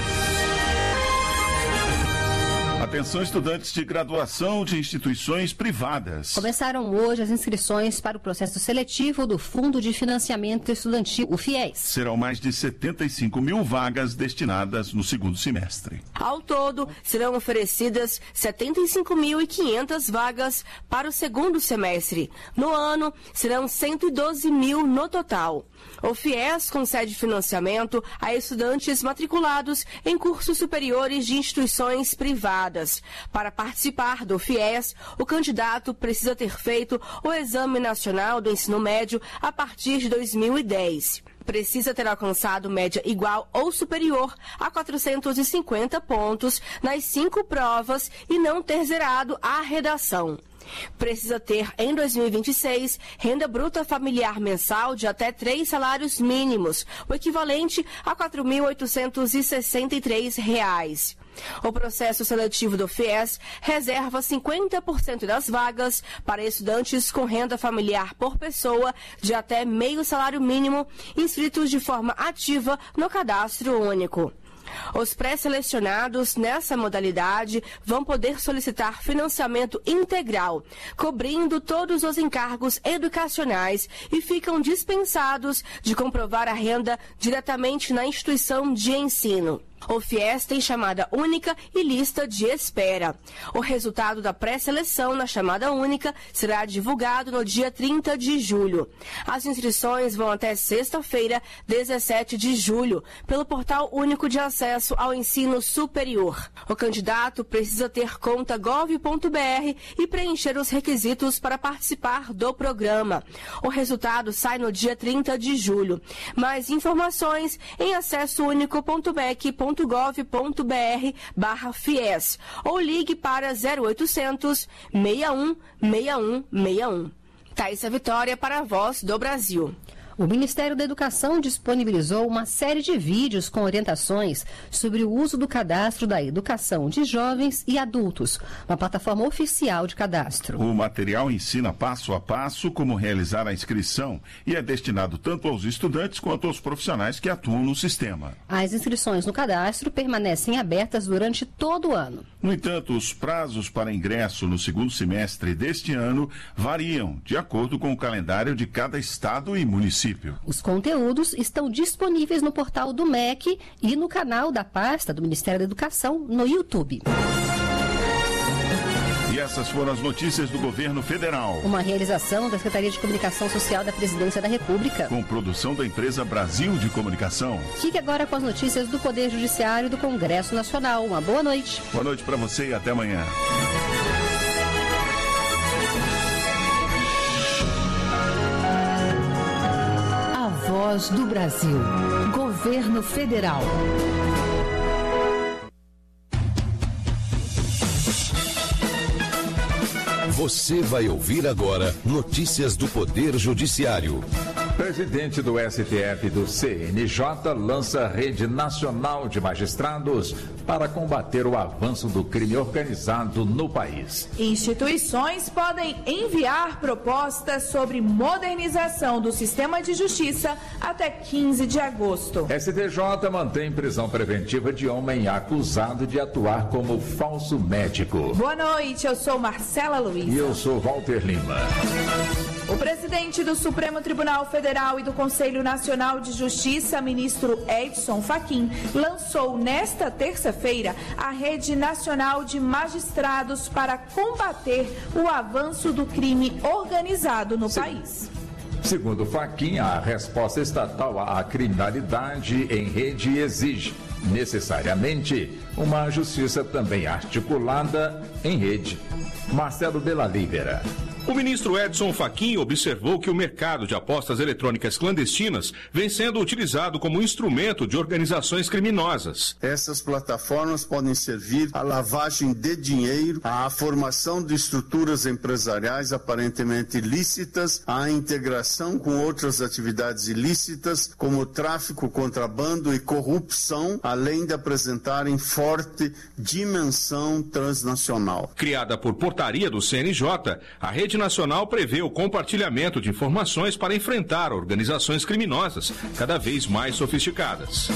S11: Atenção, estudantes de graduação de instituições privadas.
S12: Começaram hoje as inscrições para o processo seletivo do Fundo de Financiamento Estudantil, o FIES.
S11: Serão mais de setenta e cinco mil vagas destinadas no segundo semestre.
S5: Ao todo, serão oferecidas setenta e cinco mil e quinhentas vagas para o segundo semestre. No ano, serão cento e doze mil no total. O FIES concede financiamento a estudantes matriculados em cursos superiores de instituições privadas. Para participar do FIES, o candidato precisa ter feito o Exame Nacional do Ensino Médio a partir de dois mil e dez. Precisa ter alcançado média igual ou superior a quatrocentos e cinquenta pontos nas cinco provas e não ter zerado a redação. Precisa ter, em dois mil e vinte e seis, renda bruta familiar mensal de até três salários mínimos, o equivalente a quatro mil oitocentos e sessenta e três reais. O processo seletivo do FIES reserva cinquenta por cento das vagas para estudantes com renda familiar por pessoa de até meio salário mínimo inscritos de forma ativa no cadastro único. Os pré-selecionados nessa modalidade vão poder solicitar financiamento integral, cobrindo todos os encargos educacionais e ficam dispensados de comprovar a renda diretamente na instituição de ensino. O FIES tem chamada única e lista de espera. O resultado da pré-seleção na chamada única será divulgado no dia trinta de julho. As inscrições vão até sexta-feira, dezessete de julho, pelo Portal Único de Acesso ao Ensino Superior. O candidato precisa ter conta gov ponto br e preencher os requisitos para participar do programa. O resultado sai no dia trinta de julho. Mais informações em acesso único ponto bec ponto gov ponto br barra FIES ou ligue para zero oitocentos, seis um, seis um seis um. Thaisa Vitória para a Voz do Brasil.
S12: O Ministério da Educação disponibilizou uma série de vídeos com orientações sobre o uso do cadastro da educação de jovens e adultos, uma plataforma oficial de cadastro.
S11: O material ensina passo a passo como realizar a inscrição e é destinado tanto aos estudantes quanto aos profissionais que atuam no sistema.
S12: As inscrições no cadastro permanecem abertas durante todo o ano.
S11: No entanto, os prazos para ingresso no segundo semestre deste ano variam de acordo com o calendário de cada estado e município.
S12: Os conteúdos estão disponíveis no portal do M E C e no canal da pasta do Ministério da Educação no YouTube.
S11: E essas foram as notícias do governo federal.
S12: Uma realização da Secretaria de Comunicação Social da Presidência da República.
S11: Com produção da empresa Brasil de Comunicação.
S12: Fique agora com as notícias do Poder Judiciário e do Congresso Nacional. Uma boa noite.
S11: Boa noite para você e até amanhã.
S10: A Voz do Brasil. Governo Federal.
S1: Você vai ouvir agora notícias do Poder Judiciário.
S3: Presidente do S T F e do C N J lança Rede Nacional de Magistrados para combater o avanço do crime organizado no país.
S6: Instituições podem enviar propostas sobre modernização do sistema de justiça até quinze de agosto.
S3: S T J mantém prisão preventiva de homem acusado de atuar como falso médico.
S6: Boa noite, eu sou Marcela Luiz.
S3: E eu sou Walter Lima.
S6: O presidente do Supremo Tribunal Federal e do Conselho Nacional de Justiça, ministro Edson Fachin, lançou nesta terça-feira a Rede Nacional de Magistrados para combater o avanço do crime organizado no Sim. país.
S3: Segundo Fachin, a resposta estatal à criminalidade em rede exige, necessariamente, uma justiça também articulada em rede. Marcelo Della Libera.
S7: O ministro Edson Fachin observou que o mercado de apostas eletrônicas clandestinas vem sendo utilizado como instrumento de organizações criminosas.
S8: Essas plataformas podem servir à lavagem de dinheiro, à formação de estruturas empresariais aparentemente ilícitas, à integração com outras atividades ilícitas, como tráfico, contrabando e corrupção, além de apresentarem forte dimensão transnacional.
S7: Criada por portaria do C N J, a Rede Nacional prevê o compartilhamento de informações para enfrentar organizações criminosas cada vez mais sofisticadas.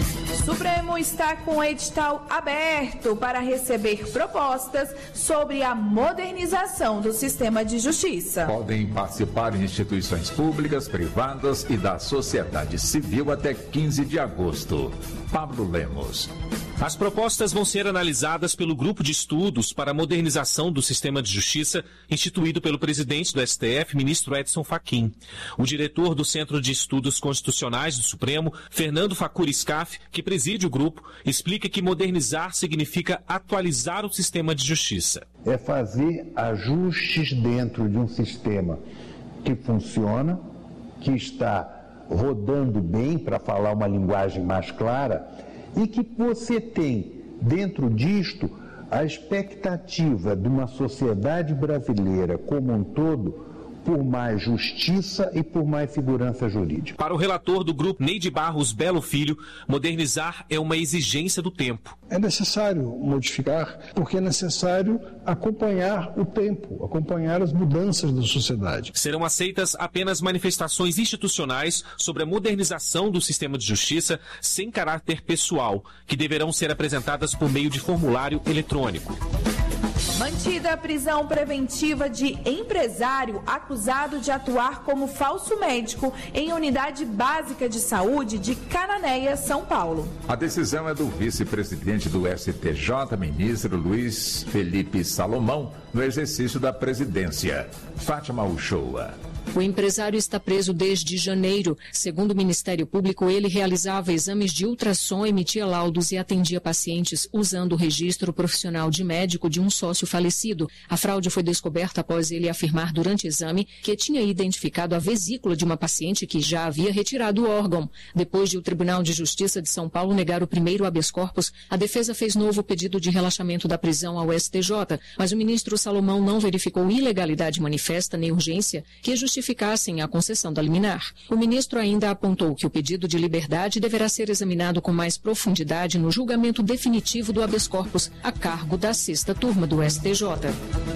S6: Supremo está com o edital aberto para receber propostas sobre a modernização do sistema de justiça.
S3: Podem participar instituições públicas, privadas e da sociedade civil até quinze de agosto. Pablo Lemos.
S26: As propostas vão ser analisadas pelo Grupo de Estudos para a Modernização do Sistema de Justiça, instituído pelo presidente do S T F, ministro Edson Fachin. O diretor do Centro de Estudos Constitucionais do Supremo, Fernando Facuri Scaff, que preside o grupo, explica que modernizar significa atualizar o sistema de justiça.
S27: É fazer ajustes dentro de um sistema que funciona, que está rodando bem, para falar uma linguagem mais clara, e que você tem dentro disto a expectativa de uma sociedade brasileira como um todo por mais justiça e por mais segurança jurídica.
S26: Para o relator do grupo, Neide Barros Belo Filho, modernizar é uma exigência do tempo.
S28: É necessário modificar, porque é necessário acompanhar o tempo, acompanhar as mudanças da sociedade.
S26: Serão aceitas apenas manifestações institucionais sobre a modernização do sistema de justiça sem caráter pessoal, que deverão ser apresentadas por meio de formulário eletrônico.
S6: Mantida a prisão preventiva de empresário acusado de atuar como falso médico em unidade básica de saúde de Cananéia, São Paulo.
S3: A decisão é do vice-presidente do S T J, ministro Luiz Felipe Salomão, no exercício da presidência. Fátima Uchoa.
S29: O empresário está preso desde janeiro. Segundo o Ministério Público, ele realizava exames de ultrassom, emitia laudos e atendia pacientes usando o registro profissional de médico de um sócio falecido. A fraude foi descoberta após ele afirmar durante o exame que tinha identificado a vesícula de uma paciente que já havia retirado o órgão. Depois de o Tribunal de Justiça de São Paulo negar o primeiro habeas corpus, a defesa fez novo pedido de relaxamento da prisão ao S T J, mas o ministro Salomão não verificou ilegalidade manifesta nem urgência que justificasse justificassem a concessão da liminar. O ministro ainda apontou que o pedido de liberdade deverá ser examinado com mais profundidade no julgamento definitivo do habeas corpus a cargo da sexta turma do S T J.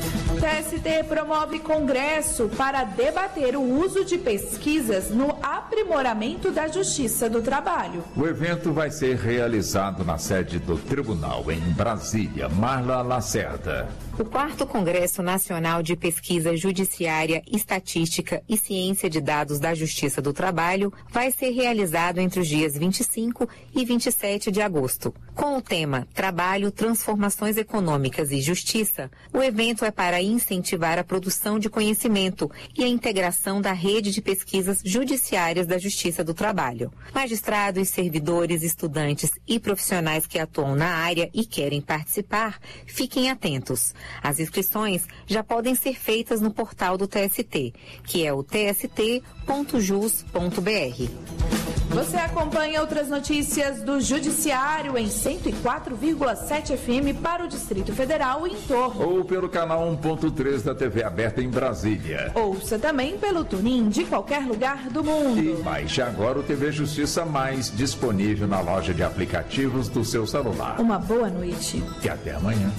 S6: T S T promove congresso para debater o uso de pesquisas no aprimoramento da Justiça do Trabalho.
S3: O evento vai ser realizado na sede do Tribunal, em Brasília. Marla Lacerda.
S30: O quarto Congresso Nacional de Pesquisa Judiciária, Estatística e Ciência de Dados da Justiça do Trabalho vai ser realizado entre os dias vinte e cinco e vinte e sete de agosto. Com o tema Trabalho, Transformações Econômicas e Justiça, o evento é para incentivar a produção de conhecimento e a integração da rede de pesquisas judiciárias da Justiça do Trabalho. Magistrados, servidores, estudantes e profissionais que atuam na área e querem participar, fiquem atentos. As inscrições já podem ser feitas no portal do T S T, que é o t s t ponto jus ponto b r.
S6: Você acompanha outras notícias do Judiciário em cento e quatro vírgula sete F M para o Distrito Federal e em torno.
S3: Ou pelo canal um ponto três da T V aberta em Brasília.
S6: Ouça também pelo TuneIn de qualquer lugar do mundo.
S3: E baixe agora o T V Justiça Mais, disponível na loja de aplicativos do seu celular.
S6: Uma boa noite.
S3: E até amanhã.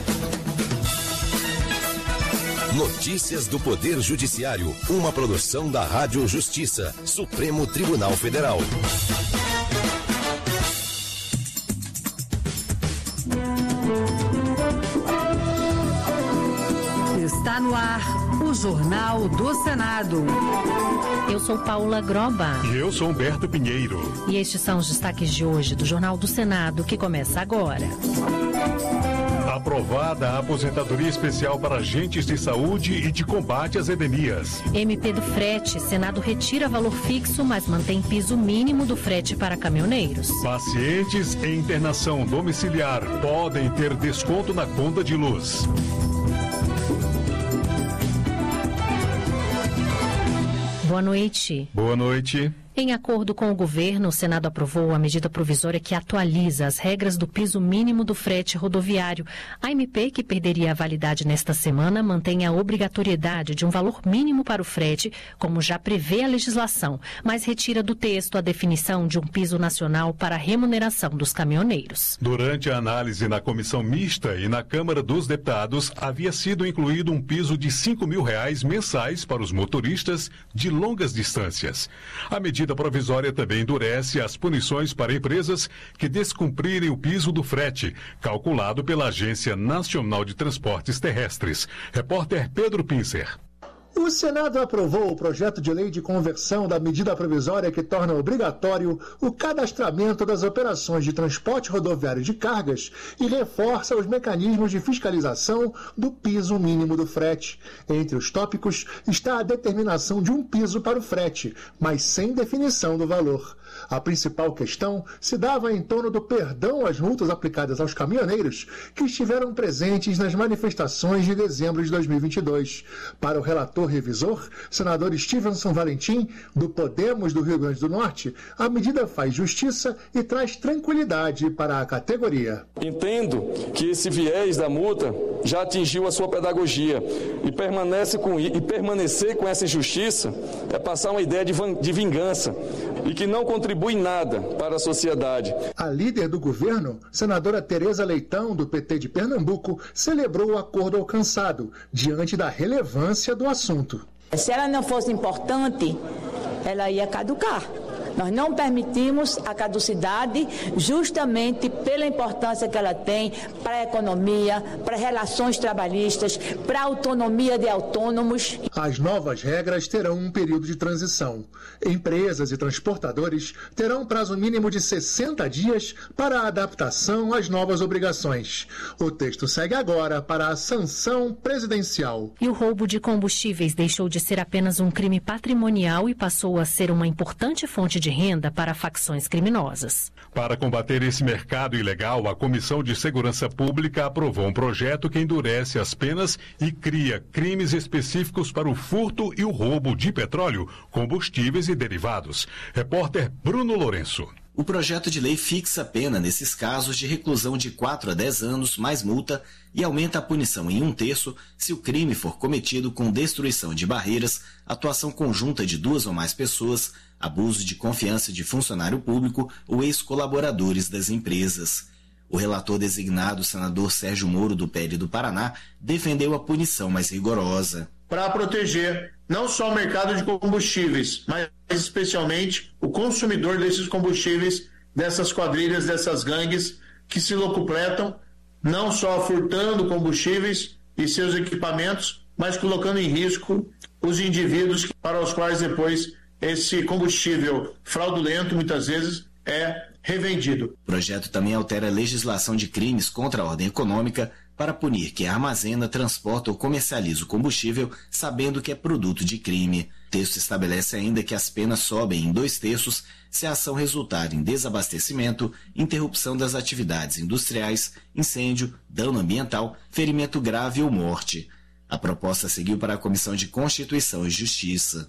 S1: Notícias do Poder Judiciário, uma produção da Rádio Justiça, Supremo Tribunal Federal.
S2: Está no ar o Jornal do Senado.
S9: Eu sou Paula Groba.
S13: E eu sou Humberto Pinheiro.
S9: E estes são os destaques de hoje do Jornal do Senado, que começa agora.
S13: Aprovada a aposentadoria especial para agentes de saúde e de combate às endemias.
S9: M P do frete, Senado retira valor fixo, mas mantém piso mínimo do frete para caminhoneiros.
S13: Pacientes em internação domiciliar podem ter desconto na conta de luz.
S9: Boa noite.
S13: Boa noite.
S9: Em acordo com o governo, o Senado aprovou a medida provisória que atualiza as regras do piso mínimo do frete rodoviário. A M P, que perderia a validade nesta semana, mantém a obrigatoriedade de um valor mínimo para o frete, como já prevê a legislação, mas retira do texto a definição de um piso nacional para a remuneração dos caminhoneiros.
S13: Durante a análise na comissão mista e na Câmara dos Deputados, havia sido incluído um piso de cinco mil reais mensais para os motoristas de longas distâncias. A medida A medida provisória também endurece as punições para empresas que descumprirem o piso do frete, calculado pela Agência Nacional de Transportes Terrestres. Repórter Pedro Pincer.
S14: O Senado aprovou o projeto de lei de conversão da medida provisória que torna obrigatório o cadastramento das operações de transporte rodoviário de cargas e reforça os mecanismos de fiscalização do piso mínimo do frete. Entre os tópicos está a determinação de um piso para o frete, mas sem definição do valor. A principal questão se dava em torno do perdão às multas aplicadas aos caminhoneiros que estiveram presentes nas manifestações de dezembro de dois mil e vinte e dois. Para o relator revisor, senador Stevenson Valentim, do Podemos do Rio Grande do Norte, a medida faz justiça e traz tranquilidade para a categoria.
S15: Entendo que esse viés da multa já atingiu a sua pedagogia e, permanece com, e permanecer com essa injustiça é passar uma ideia de, de vingança e que não contribui em nada para a sociedade.
S14: A líder do governo, senadora Tereza Leitão, do P T de Pernambuco, celebrou o acordo alcançado diante da relevância do assunto.
S16: Se ela não fosse importante, ela ia caducar. Nós não permitimos a caducidade justamente pela importância que ela tem para a economia, para relações trabalhistas, para a autonomia de autônomos.
S14: As novas regras terão um período de transição. Empresas e transportadores terão um prazo mínimo de sessenta dias para a adaptação às novas obrigações. O texto segue agora para a sanção presidencial.
S9: E o roubo de combustíveis deixou de ser apenas um crime patrimonial e passou a ser uma importante fonte de renda para facções criminosas.
S13: Para combater esse mercado ilegal, a Comissão de Segurança Pública aprovou um projeto que endurece as penas e cria crimes específicos para o furto e o roubo de petróleo, combustíveis e derivados. Repórter Bruno Lourenço.
S17: O projeto de lei fixa a pena nesses casos de reclusão de quatro a dez anos mais multa e aumenta a punição em um terço se o crime for cometido com destruição de barreiras, atuação conjunta de duas ou mais pessoas, abuso de confiança de funcionário público ou ex-colaboradores das empresas. O relator designado, senador Sérgio Moro, do P L do Paraná, defendeu a punição mais rigorosa.
S18: Para proteger não só o mercado de combustíveis, mas especialmente o consumidor desses combustíveis, dessas quadrilhas, dessas gangues que se locupletam, não só furtando combustíveis e seus equipamentos, mas colocando em risco os indivíduos para os quais depois esse combustível fraudulento, muitas vezes, é revendido.
S17: O projeto também altera a legislação de crimes contra a ordem econômica para punir quem armazena, transporta ou comercializa o combustível sabendo que é produto de crime. O texto estabelece ainda que as penas sobem em dois terços se a ação resultar em desabastecimento, interrupção das atividades industriais, incêndio, dano ambiental, ferimento grave ou morte. A proposta seguiu para a Comissão de Constituição e Justiça.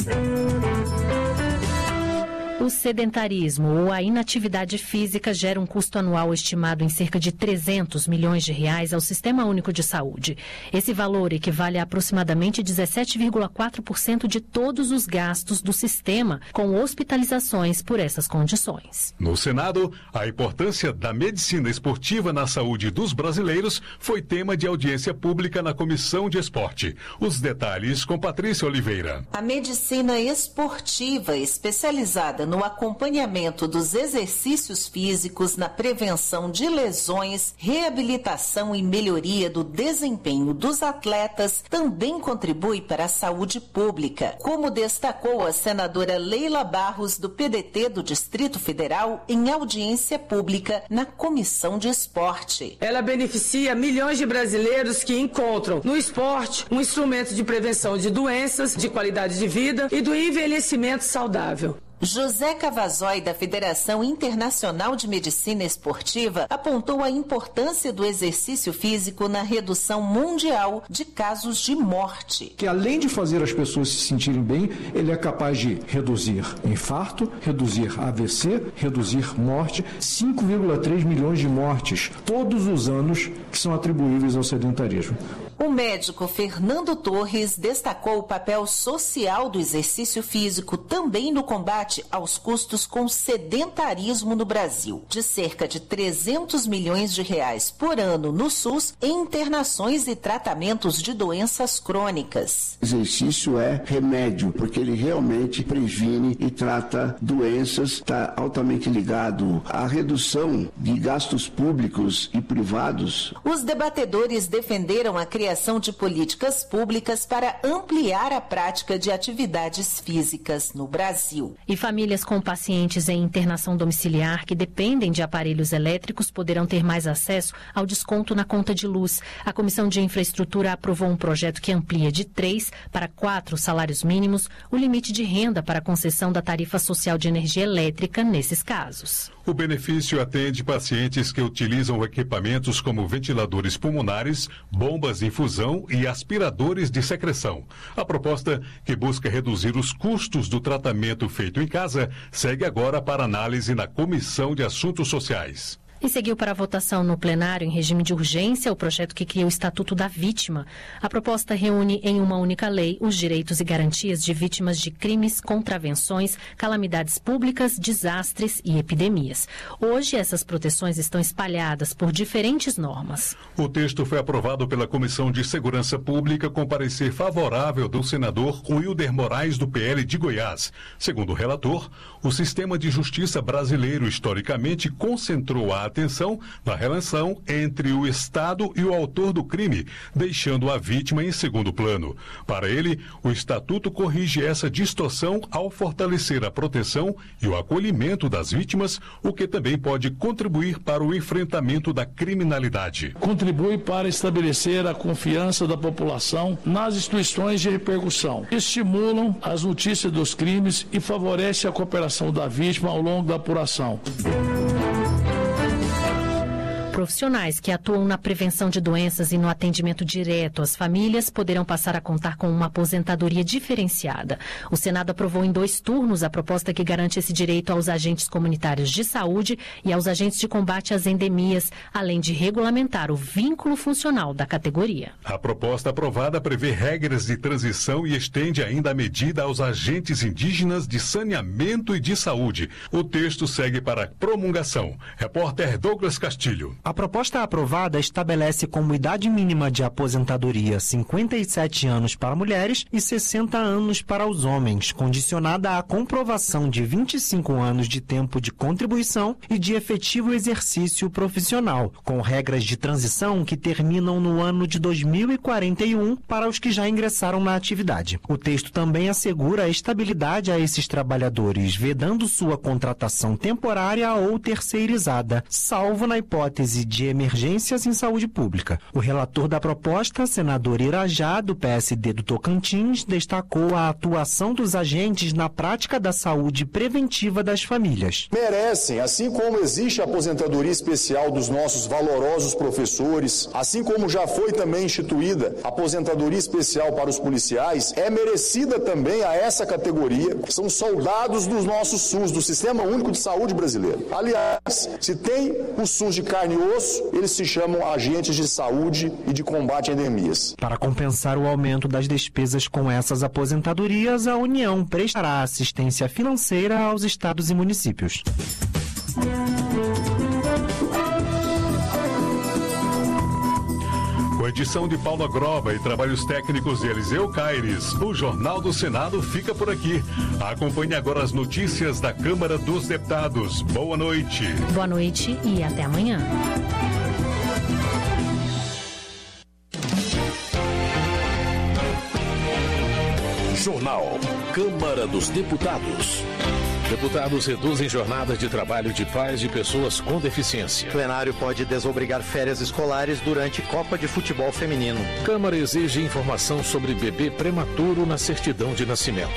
S9: O sedentarismo ou a inatividade física gera um custo anual estimado em cerca de trezentos milhões de reais ao Sistema Único de Saúde. Esse valor equivale a aproximadamente dezessete vírgula quatro por cento de todos os gastos do sistema com hospitalizações por essas condições.
S13: No Senado, a importância da medicina esportiva na saúde dos brasileiros foi tema de audiência pública na Comissão de Esporte. Os detalhes com Patrícia Oliveira.
S4: A medicina esportiva especializada no acompanhamento dos exercícios físicos, na prevenção de lesões, reabilitação e melhoria do desempenho dos atletas, também contribui para a saúde pública, como destacou a senadora Leila Barros, do P D T do Distrito Federal, em audiência pública na Comissão de Esporte.
S5: Ela beneficia milhões de brasileiros que encontram no esporte um instrumento de prevenção de doenças, de qualidade de vida e do envelhecimento saudável.
S4: José Cavazói, da Federação Internacional de Medicina Esportiva, apontou a importância do exercício físico na redução mundial de casos de morte.
S28: Que além de fazer as pessoas se sentirem bem, ele é capaz de reduzir infarto, reduzir A V C, reduzir morte, cinco vírgula três milhões de mortes todos os anos que são atribuíveis ao sedentarismo.
S4: O médico Fernando Torres destacou o papel social do exercício físico também no combate aos custos com sedentarismo no Brasil, de cerca de trezentos milhões de reais por ano no SUS em internações e tratamentos de doenças crônicas.
S12: O exercício é remédio, porque ele realmente previne e trata doenças, está altamente ligado à redução de gastos públicos e privados.
S4: Os debatedores defenderam a criação de políticas públicas para ampliar a prática de atividades físicas no Brasil.
S9: E famílias com pacientes em internação domiciliar que dependem de aparelhos elétricos poderão ter mais acesso ao desconto na conta de luz. A Comissão de Infraestrutura aprovou um projeto que amplia de três para quatro salários mínimos o limite de renda para a concessão da tarifa social de energia elétrica nesses casos.
S13: O benefício atende pacientes que utilizam equipamentos como ventiladores pulmonares, bombas de infusão e aspiradores de secreção. A proposta, que busca reduzir os custos do tratamento feito em casa, segue agora para análise na Comissão de Assuntos Sociais.
S9: E seguiu para a votação no plenário em regime de urgência o projeto que cria o Estatuto da Vítima. A proposta reúne em uma única lei os direitos e garantias de vítimas de crimes, contravenções, calamidades públicas, desastres e epidemias. Hoje, essas proteções estão espalhadas por diferentes normas.
S13: O texto foi aprovado pela Comissão de Segurança Pública com parecer favorável do senador Wilder Moraes, do P L de Goiás. Segundo o relator, o sistema de justiça brasileiro historicamente concentrou a atenção na relação entre o Estado e o autor do crime, deixando a vítima em segundo plano. Para ele, o Estatuto corrige essa distorção ao fortalecer a proteção e o acolhimento das vítimas, o que também pode contribuir para o enfrentamento da criminalidade.
S28: Contribui para estabelecer a confiança da população nas instituições de repercussão. Estimulam as notícias dos crimes e favorece a cooperação da vítima ao longo da apuração.
S9: Profissionais que atuam na prevenção de doenças e no atendimento direto às famílias poderão passar a contar com uma aposentadoria diferenciada. O Senado aprovou em dois turnos a proposta que garante esse direito aos agentes comunitários de saúde e aos agentes de combate às endemias, além de regulamentar o vínculo funcional da categoria.
S13: A proposta aprovada prevê regras de transição e estende ainda a medida aos agentes indígenas de saneamento e de saúde. O texto segue para promulgação. Repórter Douglas Castilho.
S28: A
S8: A proposta aprovada estabelece como idade mínima de aposentadoria cinquenta e sete anos para mulheres e sessenta anos para os homens, condicionada à comprovação de vinte e cinco anos de tempo de contribuição e de efetivo exercício profissional, com regras de transição que terminam no ano de dois mil e quarenta e um para os que já ingressaram na atividade. O texto também assegura a estabilidade a esses trabalhadores, vedando sua contratação temporária ou terceirizada, salvo na hipótese de emergências em saúde pública. O relator da proposta, senador Irajá, do P S D do Tocantins, destacou a atuação dos agentes na prática da saúde preventiva das famílias.
S10: Merecem, assim como existe a aposentadoria especial dos nossos valorosos professores, assim como já foi também instituída a aposentadoria especial para os policiais, é merecida também a essa categoria. São soldados dos nossos SUS, do Sistema Único de Saúde brasileiro. Aliás, se tem o SUS de carne e osso, eles se chamam agentes de saúde e de combate a endemias.
S8: Para compensar o aumento das despesas com essas aposentadorias, a União prestará assistência financeira aos estados e municípios.
S13: Com edição de Paula Groba e trabalhos técnicos de Eliseu Caires, o Jornal do Senado fica por aqui. Acompanhe agora as notícias da Câmara dos Deputados. Boa noite.
S9: Boa noite e até amanhã.
S1: Jornal Câmara dos Deputados.
S11: Deputados reduzem jornadas de trabalho de pais de pessoas com deficiência.
S19: O plenário pode desobrigar férias escolares durante Copa de Futebol Feminino.
S11: Câmara exige informação sobre bebê prematuro na certidão de nascimento.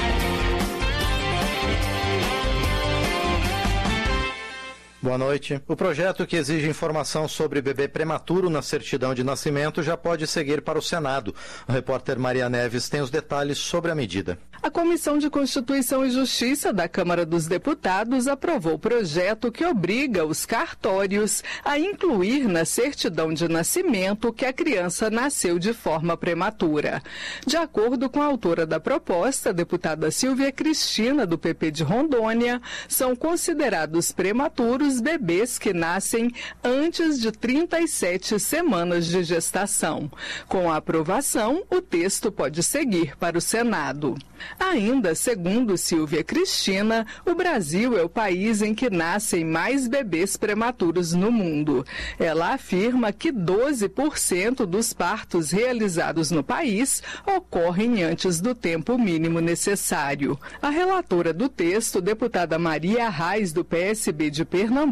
S19: Boa noite. O projeto que exige informação sobre bebê prematuro na certidão de nascimento já pode seguir para o Senado. A repórter Maria Neves tem os detalhes sobre a medida.
S20: A Comissão de Constituição e Justiça da Câmara dos Deputados aprovou o projeto que obriga os cartórios a incluir na certidão de nascimento que a criança nasceu de forma prematura. De acordo com a autora da proposta, a deputada Silvia Cristina, do P P de Rondônia, são considerados prematuros bebês que nascem antes de trinta e sete semanas de gestação. Com a aprovação, o texto pode seguir para o Senado. Ainda, segundo Silvia Cristina, o Brasil é o país em que nascem mais bebês prematuros no mundo. Ela afirma que doze por cento dos partos realizados no país ocorrem antes do tempo mínimo necessário. A relatora do texto, deputada Maria Arraes, do P S B de Pernambuco,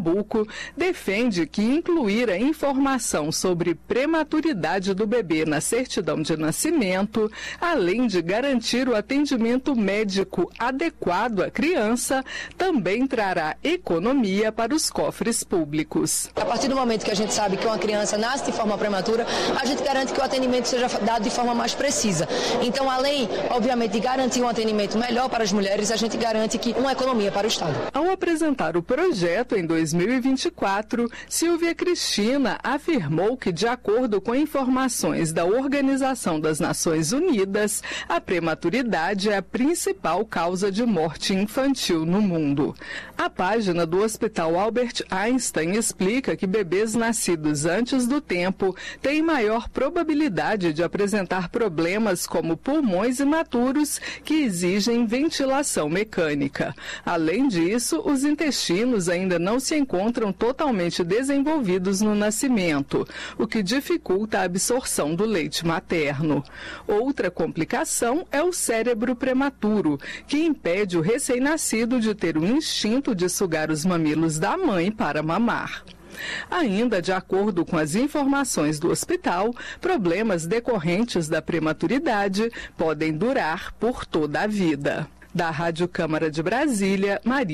S20: defende que incluir a informação sobre prematuridade do bebê na certidão de nascimento, além de garantir o atendimento médico adequado à criança, também trará economia para os cofres públicos.
S21: A partir do momento que a gente sabe que uma criança nasce de forma prematura, a gente garante que o atendimento seja dado de forma mais precisa. Então, além, obviamente, de garantir um atendimento melhor para as mulheres, a gente garante que uma economia para o Estado.
S20: Ao apresentar o projeto em dois mil e vinte e quatro, Silvia Cristina afirmou que, de acordo com informações da Organização das Nações Unidas, a prematuridade é a principal causa de morte infantil no mundo. A página do Hospital Albert Einstein explica que bebês nascidos antes do tempo têm maior probabilidade de apresentar problemas como pulmões imaturos que exigem ventilação mecânica. Além disso, os intestinos ainda não se encontram totalmente desenvolvidos no nascimento, o que dificulta a absorção do leite materno. Outra complicação é o cérebro prematuro, que impede o recém-nascido de ter o instinto de sugar os mamilos da mãe para mamar. Ainda de acordo com as informações do hospital, problemas decorrentes da prematuridade podem durar por toda a vida. Da Rádio Câmara de Brasília, Maria